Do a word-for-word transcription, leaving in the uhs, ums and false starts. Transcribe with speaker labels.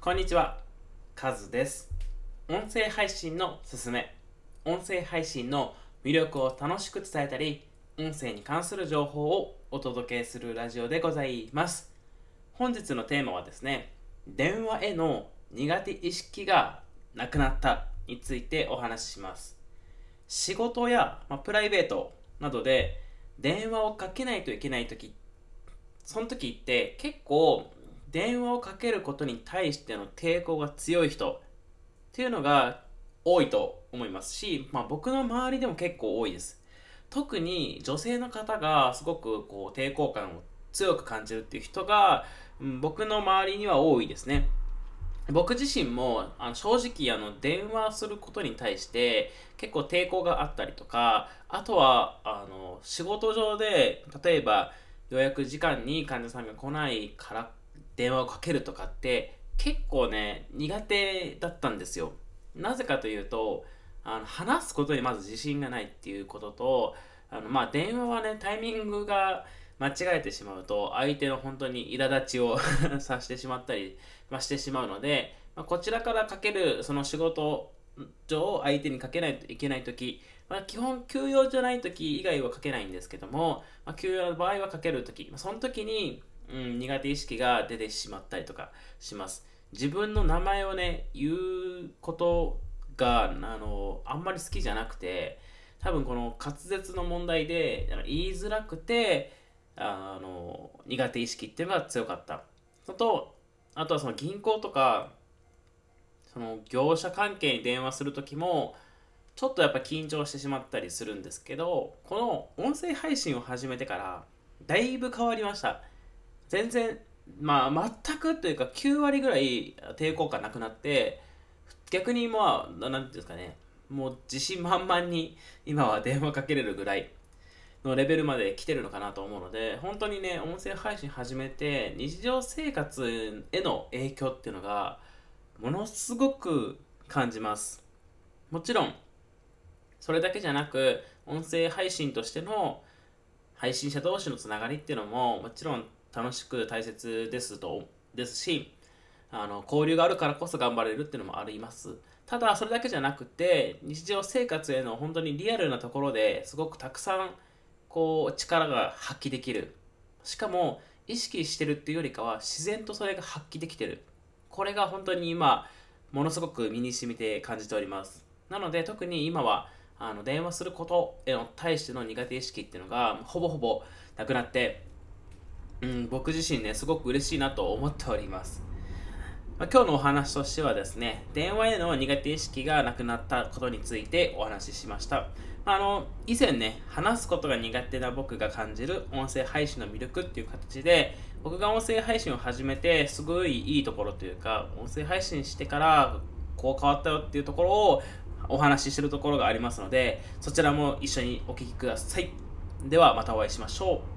Speaker 1: こんにちは、カズです。音声配信のすすめ、音声配信の魅力を楽しく伝えたり、音声に関する情報をお届けするラジオでございます。本日のテーマはですね、電話への苦手意識がなくなったについてお話しします。仕事や、まあ、プライベートなどで電話をかけないといけないとき、その時って結構電話をかけることに対しての抵抗が強い人っていうのが多いと思いますし、まあ、僕の周りでも結構多いです。特に女性の方がすごくこう抵抗感を強く感じるっていう人が、うん、僕の周りには多いですね。僕自身もあの正直あの電話することに対して結構抵抗があったりとか、あとはあの仕事上で例えば予約時間に患者さんが来ないから電話をかけるとかって結構ね苦手だったんですよ。なぜかというと、あの話すことにまず自信がないっていうことと、あのまあ電話はねタイミングが間違えてしまうと相手の本当に苛立ちをさしてしまったり、まあ、してしまうので、まあ、こちらからかけるその仕事上相手にかけないといけないとき、まあ、基本休養じゃないとき以外はかけないんですけども、まあ、休養の場合はかけるとき、まあ、その時に、うん、苦手意識が出てしまったりとかします。自分の名前をね言うことがあのあんまり好きじゃなくて、多分この滑舌の問題で言いづらくて、あの苦手意識っていうのが強かったのと、あとはその銀行とかその業者関係に電話するときもちょっとやっぱ緊張してしまったりするんですけど、この音声配信を始めてからだいぶ変わりました。全然、まあ全くというかきゅう割ぐらい抵抗感なくなって、逆にまあなんていうんですかね、もう自信満々に今は電話かけれるぐらいのレベルまで来てるのかなと思うので、本当にね音声配信始めて日常生活への影響っていうのがものすごく感じます。もちろんそれだけじゃなく、音声配信としての配信者同士のつながりっていうのももちろん楽しく大切ですとですし、あの交流があるからこそ頑張れるっていうのもあります。ただそれだけじゃなくて、日常生活への本当にリアルなところですごくたくさんこう力が発揮できる。しかも意識してるっていうよりかは自然とそれが発揮できてる。これが本当に今ものすごく身に染みて感じております。なので特に今はあの電話することへの対しての苦手意識っていうのがほぼほぼなくなって、うん、僕自身ねすごく嬉しいなと思っております。まあ、今日のお話としてはですね、電話への苦手意識がなくなったことについてお話ししました。まあ、あの以前ね、話すことが苦手な僕が感じる音声配信の魅力っていう形で、僕が音声配信を始めてすごいいいところというか、音声配信してからこう変わったよっていうところをお話ししてるところがありますので、そちらも一緒にお聞きください。ではまたお会いしましょう。